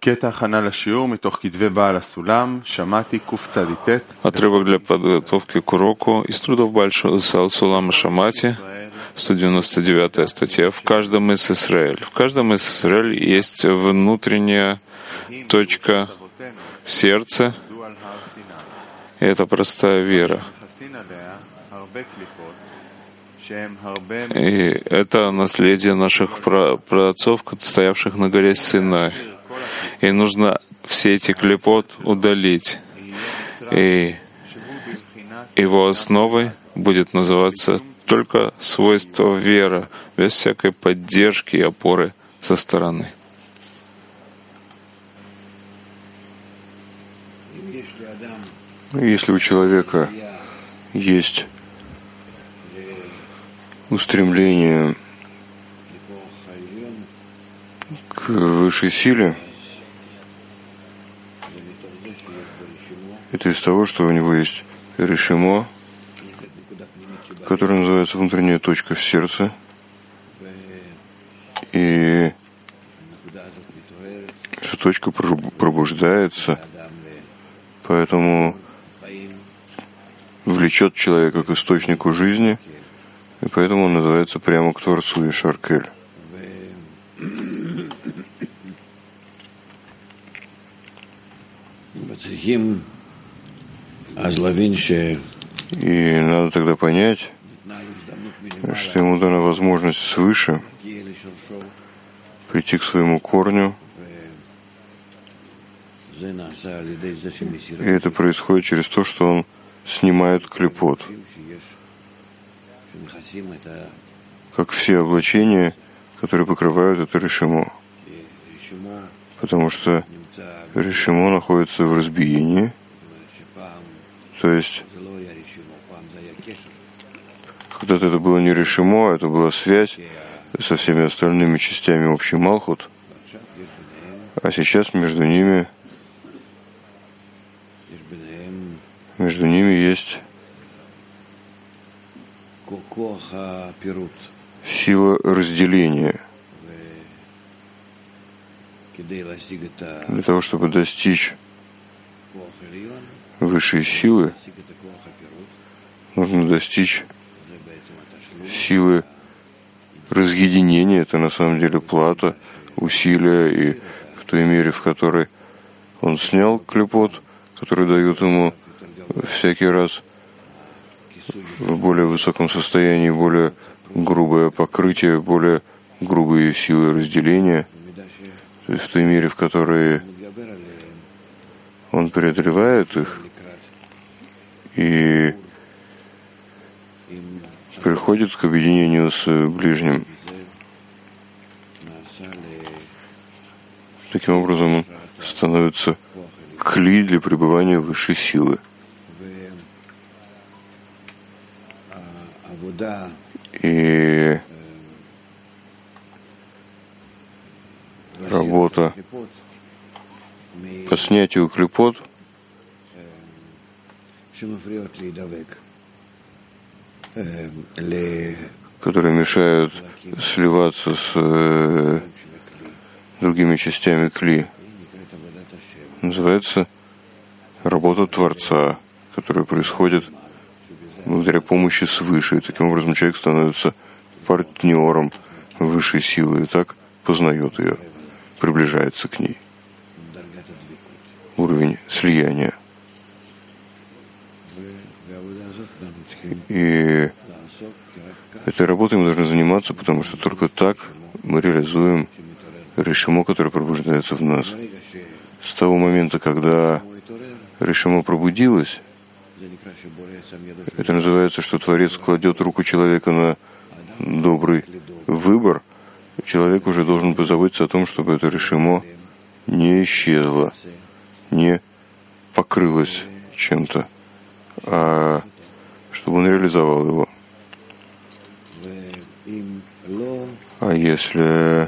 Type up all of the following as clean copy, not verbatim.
Отрывок для подготовки к уроку из трудов Большого Сулама Шамати, 199 статья. В каждом из Израиль есть внутренняя точка в сердце, и это простая вера. И это наследие наших праотцов, стоявших на горе Синай. И нужно все эти клипот удалить. И его основой будет называться только свойство веры, без всякой поддержки и опоры со стороны. Если у человека есть устремление к высшей силе, это из того, что у него есть решимо, которое называется внутренняя точка в сердце, и эта точка пробуждается, поэтому влечет человека к источнику жизни, и поэтому он называется прямо к Творцу Ешар-Кель. И надо тогда понять, что ему дана возможность свыше прийти к своему корню, и это происходит через то, что он снимает клипот. Как все облачения, которые покрывают это решимо. Потому что решимо находится в разбиении, то есть когда-то это было не решимо, это была связь со всеми остальными частями общей Малхут, а сейчас между ними есть сила разделения. Для того, чтобы достичь высшей силы, нужно достичь силы разъединения. Это на самом деле плата, усилия, и в той мере, в которой он снял клипот, который дает ему всякий раз в более высоком состоянии более грубое покрытие, более грубые силы разделения, то есть в той мере, в которой он преодолевает их и приходит к объединению с ближним. Таким образом, он становится кли для пребывания высшей силы. И работа по снятию клипот, которые мешают сливаться с другими частями кли, называется работа Творца, которая происходит благодаря помощи свыше. И таким образом человек становится партнером высшей силы и так познает ее, приближается к ней. Уровень слияния. И этой работой мы должны заниматься, потому что только так мы реализуем решимо, которое пробуждается в нас. С того момента, когда решимо пробудилось, это называется, что Творец кладет руку человека на добрый выбор. Человек уже должен позаботиться о том, чтобы это решимо не исчезло, не покрылось чем-то, а чтобы он реализовал его. А если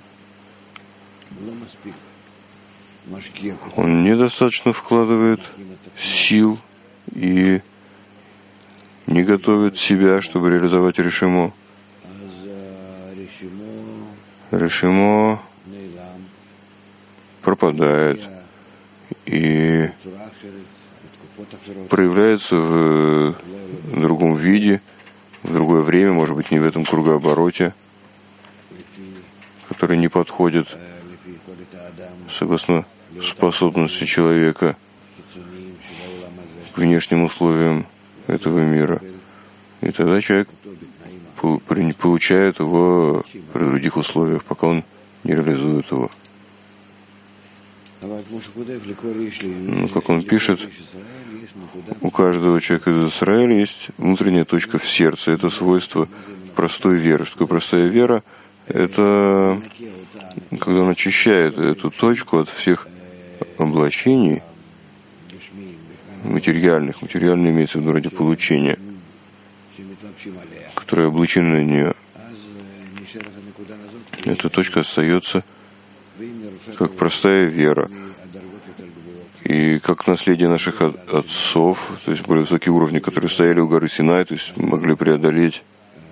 он недостаточно вкладывает сил и не готовит себя, чтобы реализовать решимо, пропадает и проявляется в другом виде, в другое время, может быть, не в этом кругообороте, который не подходит согласно способности человека к внешним условиям этого мира. И тогда человек получает его при других условиях, пока он не реализует его. Но, как он пишет, у каждого человека из Израиля есть внутренняя точка в сердце. Это свойство простой веры. Что такое простая вера? Это когда он очищает эту точку от всех облачений материальных. Материально имеется в виду ради получения, которые облачены на нее. Эта точка остается как простая вера. И как наследие наших отцов, то есть более высокие уровни, которые стояли у горы Синай, то есть могли преодолеть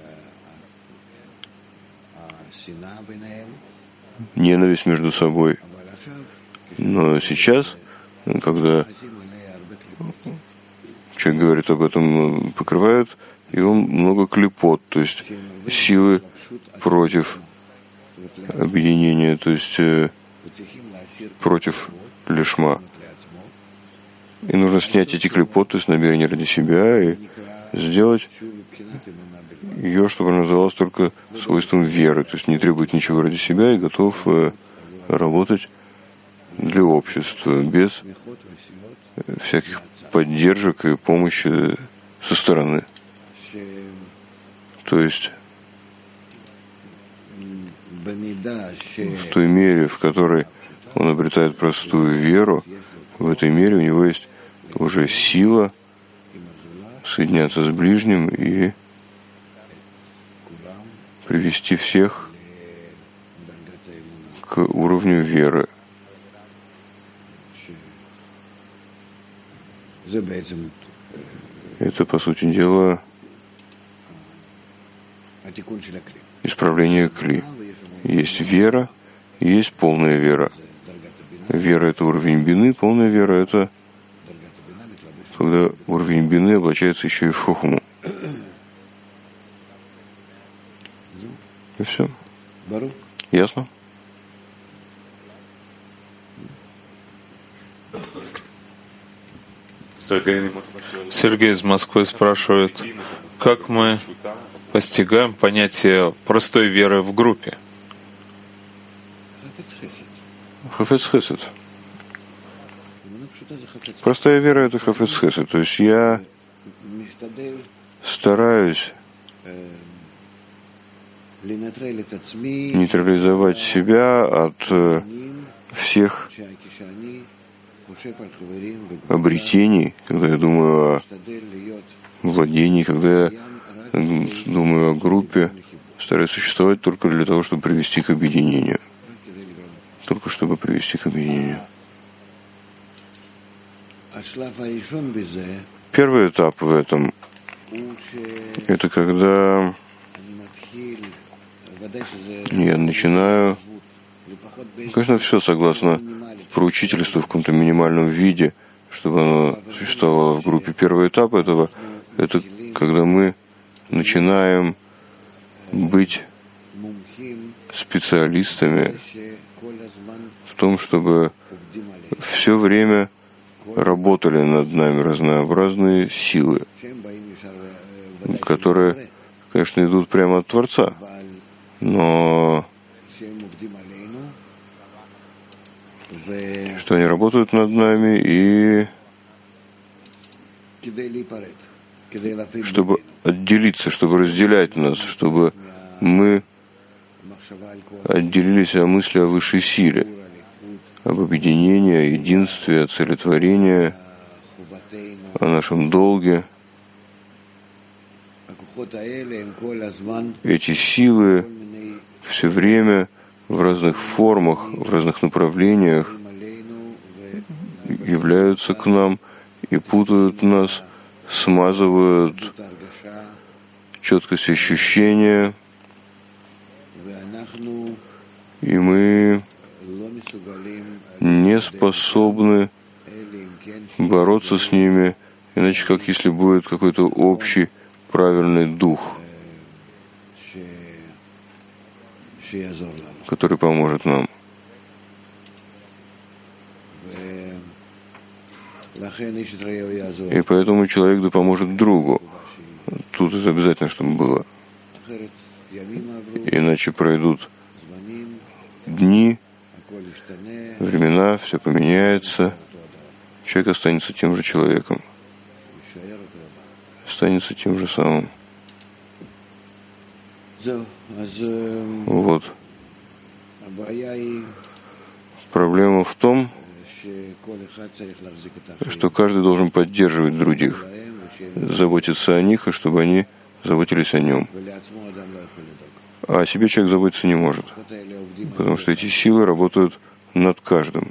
ненависть между собой. Но сейчас, когда человек говорит об этом, покрывают его много клепот, то есть силы против объединения, то есть против лишма. И нужно снять эти клепот, то есть намерения ради себя, и сделать ее, чтобы она называлась только свойством веры, то есть не требует ничего ради себя и готов работать для общества, без всяких поддержек и помощи со стороны. То есть в той мере, в которой он обретает простую веру, в этой мере у него есть уже сила соединяться с ближним и привести всех к уровню веры. Это, по сути дела, исправление кли. Есть вера, есть полная вера. Вера — это уровень бины, полная вера — это когда уровень бины облачается еще и в хохму. И все. Ясно? Сергей из Москвы спрашивает, как мы постигаем понятие простой веры в группе? Хафец хесед. Простая вера — это хафец хесед. То есть я стараюсь нейтрализовать себя от всех обретений, когда я думаю о владении, когда я думаю о группе, стараюсь существовать только для того, чтобы привести к объединению. Только чтобы привести к объединению. Первый этап в этом — это когда я начинаю, конечно, все согласно поручительству в каком-то минимальном виде, чтобы оно существовало в группе. Первый этап этого — это когда мы начинаем быть специалистами в том, чтобы все время работали над нами разнообразные силы, которые, конечно, идут прямо от Творца, но что они работают над нами и чтобы отделиться, чтобы разделять нас, чтобы мы отделились от мысли о высшей силе, об объединении, о единстве, о целетворении, о нашем долге. Эти силы все время в разных формах, в разных направлениях являются к нам и путают нас, смазывают четкость ощущения, и мы не способны бороться с ними, иначе как если будет какой-то общий правильный дух, который поможет нам. И поэтому человек да поможет другу. Тут это обязательно, чтобы было. Иначе пройдут дни, времена, все поменяется. Человек останется тем же человеком. Останется тем же самым. Вот. Проблема в том, что каждый должен поддерживать других, заботиться о них, и чтобы они заботились о нем. А о себе человек заботиться не может, потому что эти силы работают над каждым.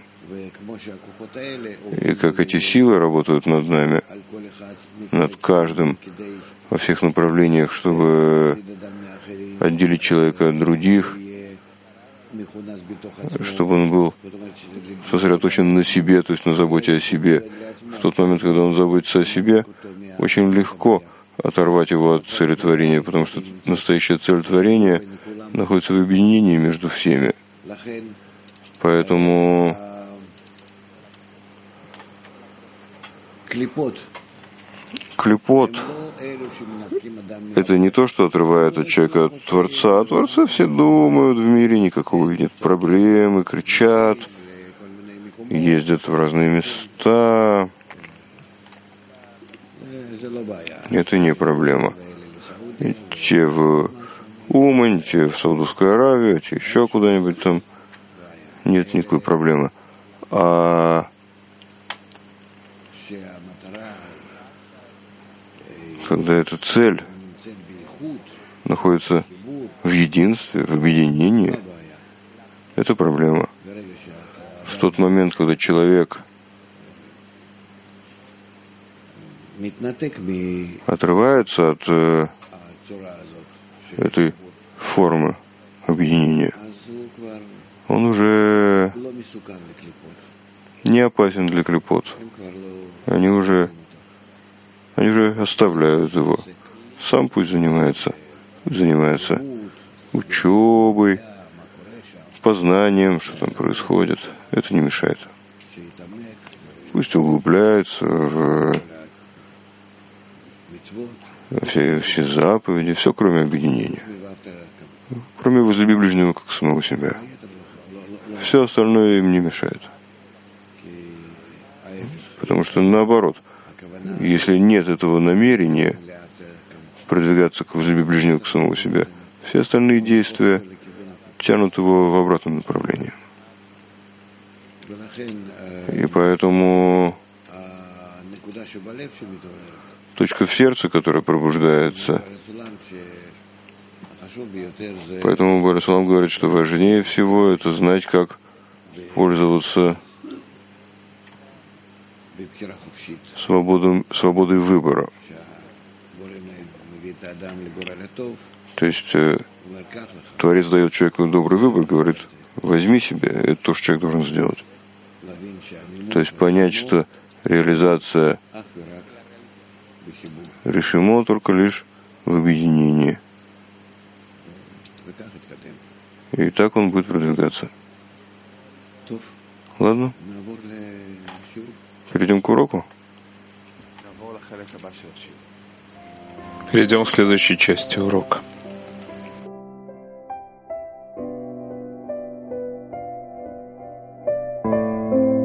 И как эти силы работают над нами, над каждым, во всех направлениях, чтобы отделить человека от других, чтобы он был сосредоточен на себе, то есть на заботе о себе. В тот момент, когда он заботится о себе, очень легко оторвать его от цели творения, потому что настоящая цель творения находится в объединении между всеми. Поэтому клипот — это не то, что отрывает от человека от Творца. А Творца все думают в мире, никакого нет проблемы, кричат, ездят в разные места. Это не проблема. И те в Умань, те в Саудовскую Аравию, те еще куда-нибудь там. Нет никакой проблемы. А когда эта цель находится в единстве, в объединении, это проблема. В тот момент, когда человек отрывается от этой формы объединения, он уже не опасен для клипот. Они уже оставляют его. Сам пусть занимается учебой, познанием, что там происходит. Это не мешает. Пусть углубляется в все заповеди, все кроме объединения. Кроме возлюби ближнего как самого себя. Все остальное им не мешает. Потому что наоборот, если нет этого намерения продвигаться к возлюби ближнего к самого себя, все остальные действия тянут его в обратном направлении. И поэтому точка в сердце, которая пробуждается, поэтому Бааль Салам говорит, что важнее всего это знать, как пользоваться свободой выбора. То есть Творец дает человеку добрый выбор, говорит, возьми себе, это то, что человек должен сделать. То есть понять, что реализация решимо только лишь в объединении. И так он будет продвигаться. Ладно? Перейдем к уроку? Перейдем к следующей части урока.